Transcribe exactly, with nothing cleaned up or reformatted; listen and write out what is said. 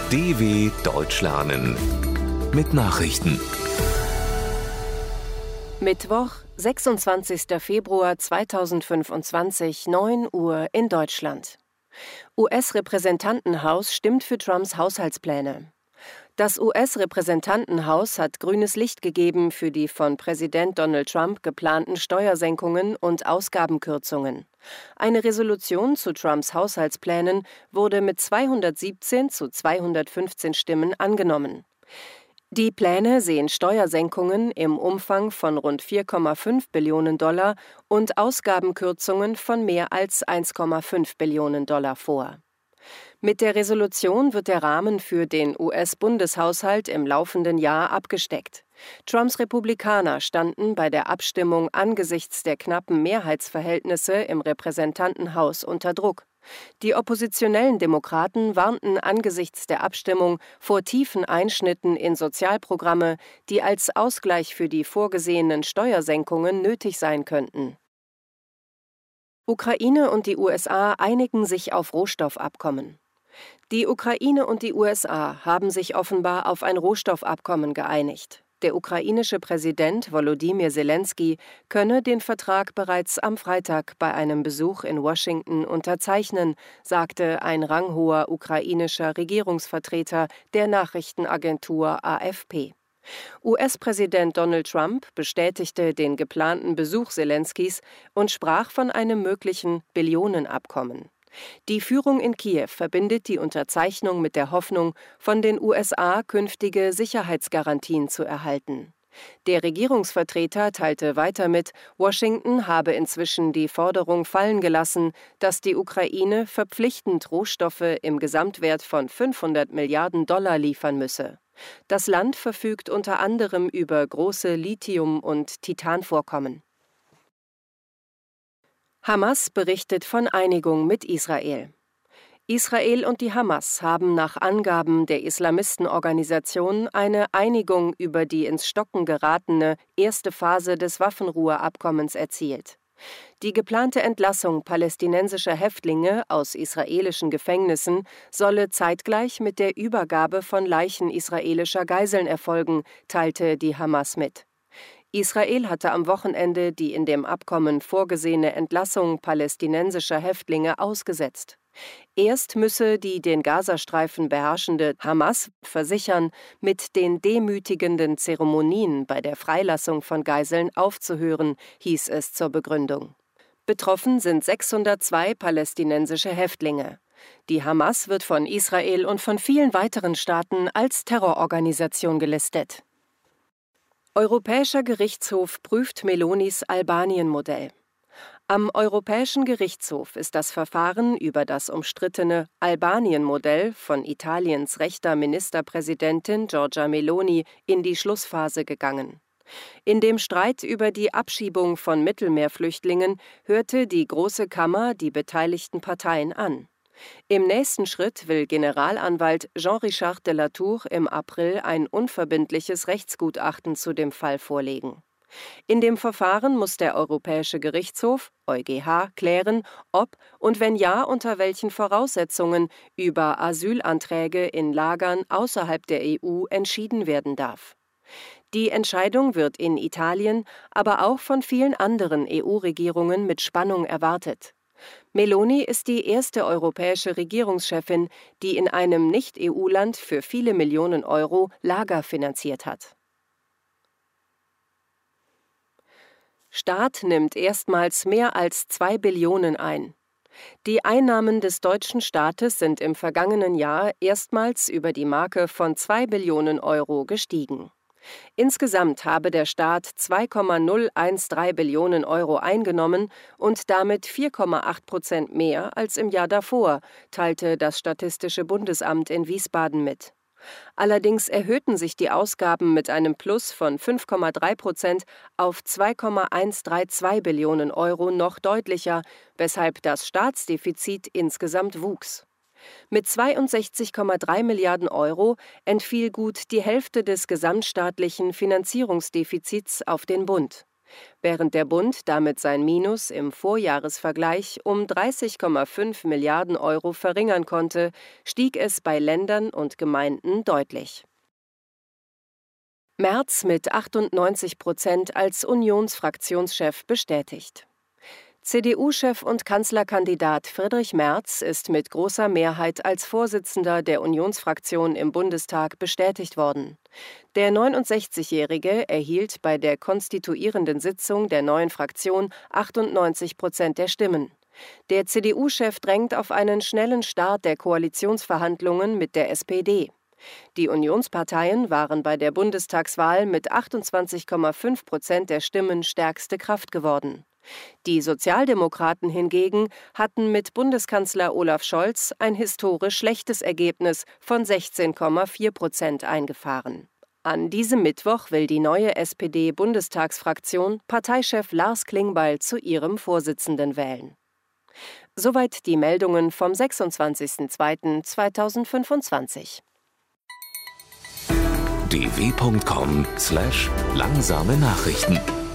D W Deutsch lernen mit Nachrichten. Mittwoch, sechsundzwanzigster Februar zweitausendfünfundzwanzig, neun Uhr in Deutschland. U S-Repräsentantenhaus stimmt für Trumps Haushaltspläne. Das U S-Repräsentantenhaus hat grünes Licht gegeben für die von Präsident Donald Trump geplanten Steuersenkungen und Ausgabenkürzungen. Eine Resolution zu Trumps Haushaltsplänen wurde mit zweihundertsiebzehn zu zweihundertfünfzehn Stimmen angenommen. Die Pläne sehen Steuersenkungen im Umfang von rund vier Komma fünf Billionen Dollar und Ausgabenkürzungen von mehr als eins Komma fünf Billionen Dollar vor. Mit der Resolution wird der Rahmen für den U S-Bundeshaushalt im laufenden Jahr abgesteckt. Trumps Republikaner standen bei der Abstimmung angesichts der knappen Mehrheitsverhältnisse im Repräsentantenhaus unter Druck. Die oppositionellen Demokraten warnten angesichts der Abstimmung vor tiefen Einschnitten in Sozialprogramme, die als Ausgleich für die vorgesehenen Steuersenkungen nötig sein könnten. Ukraine und die U S A einigen sich auf Rohstoffabkommen. Die Ukraine und die U S A haben sich offenbar auf ein Rohstoffabkommen geeinigt. Der ukrainische Präsident Volodymyr Zelensky könne den Vertrag bereits am Freitag bei einem Besuch in Washington unterzeichnen, sagte ein ranghoher ukrainischer Regierungsvertreter der Nachrichtenagentur A F P. U S-Präsident Donald Trump bestätigte den geplanten Besuch Zelenskys und sprach von einem möglichen Billionenabkommen. Die Führung in Kiew verbindet die Unterzeichnung mit der Hoffnung, von den U S A künftige Sicherheitsgarantien zu erhalten. Der Regierungsvertreter teilte weiter mit, Washington habe inzwischen die Forderung fallen gelassen, dass die Ukraine verpflichtend Rohstoffe im Gesamtwert von fünfhundert Milliarden Dollar liefern müsse. Das Land verfügt unter anderem über große Lithium- und Titanvorkommen. Hamas berichtet von Einigung mit Israel. Israel und die Hamas haben nach Angaben der Islamistenorganisation eine Einigung über die ins Stocken geratene erste Phase des Waffenruheabkommens erzielt. Die geplante Entlassung palästinensischer Häftlinge aus israelischen Gefängnissen solle zeitgleich mit der Übergabe von Leichen israelischer Geiseln erfolgen, teilte die Hamas mit. Israel hatte am Wochenende die in dem Abkommen vorgesehene Entlassung palästinensischer Häftlinge ausgesetzt. Erst müsse die den Gazastreifen beherrschende Hamas versichern, mit den demütigenden Zeremonien bei der Freilassung von Geiseln aufzuhören, hieß es zur Begründung. Betroffen sind sechshundertzwei palästinensische Häftlinge. Die Hamas wird von Israel und von vielen weiteren Staaten als Terrororganisation gelistet. Europäischer Gerichtshof prüft Melonis Albanien-Modell. Am Europäischen Gerichtshof ist das Verfahren über das umstrittene Albanien-Modell von Italiens rechter Ministerpräsidentin Giorgia Meloni in die Schlussphase gegangen. In dem Streit über die Abschiebung von Mittelmeerflüchtlingen hörte die Große Kammer die beteiligten Parteien an. Im nächsten Schritt will Generalanwalt Jean-Richard de la Tour im April ein unverbindliches Rechtsgutachten zu dem Fall vorlegen. In dem Verfahren muss der Europäische Gerichtshof, EuGH, klären, ob und wenn ja, unter welchen Voraussetzungen über Asylanträge in Lagern außerhalb der E U entschieden werden darf. Die Entscheidung wird in Italien, aber auch von vielen anderen E U-Regierungen mit Spannung erwartet. Meloni ist die erste europäische Regierungschefin, die in einem Nicht-E U-Land für viele Millionen Euro Lager finanziert hat. Staat nimmt erstmals mehr als zwei Billionen ein. Die Einnahmen des deutschen Staates sind im vergangenen Jahr erstmals über die Marke von zwei Billionen Euro gestiegen. Insgesamt habe der Staat zwei Komma null dreizehn Billionen Euro eingenommen und damit vier Komma acht Prozent mehr als im Jahr davor, teilte das Statistische Bundesamt in Wiesbaden mit. Allerdings erhöhten sich die Ausgaben mit einem Plus von fünf Komma drei Prozent auf zwei Komma hundertzweiunddreißig Billionen Euro noch deutlicher, weshalb das Staatsdefizit insgesamt wuchs. Mit zweiundsechzig Komma drei Milliarden Euro entfiel gut die Hälfte des gesamtstaatlichen Finanzierungsdefizits auf den Bund. Während der Bund damit sein Minus im Vorjahresvergleich um dreißig Komma fünf Milliarden Euro verringern konnte, stieg es bei Ländern und Gemeinden deutlich. Merz mit achtundneunzig Prozent als Unionsfraktionschef bestätigt. C D U-Chef und Kanzlerkandidat Friedrich Merz ist mit großer Mehrheit als Vorsitzender der Unionsfraktion im Bundestag bestätigt worden. Der neunundsechzigjährige erhielt bei der konstituierenden Sitzung der neuen Fraktion achtundneunzig Prozent der Stimmen. Der C D U-Chef drängt auf einen schnellen Start der Koalitionsverhandlungen mit der S P D. Die Unionsparteien waren bei der Bundestagswahl mit achtundzwanzig Komma fünf Prozent der Stimmen stärkste Kraft geworden. Die Sozialdemokraten hingegen hatten mit Bundeskanzler Olaf Scholz ein historisch schlechtes Ergebnis von sechzehn Komma vier Prozent eingefahren. An diesem Mittwoch will die neue S P D-Bundestagsfraktion Parteichef Lars Klingbeil zu ihrem Vorsitzenden wählen. Soweit die Meldungen vom sechsundzwanzigsten zweiten zweitausendfünfundzwanzig. d w punkt com slash langsame Nachrichten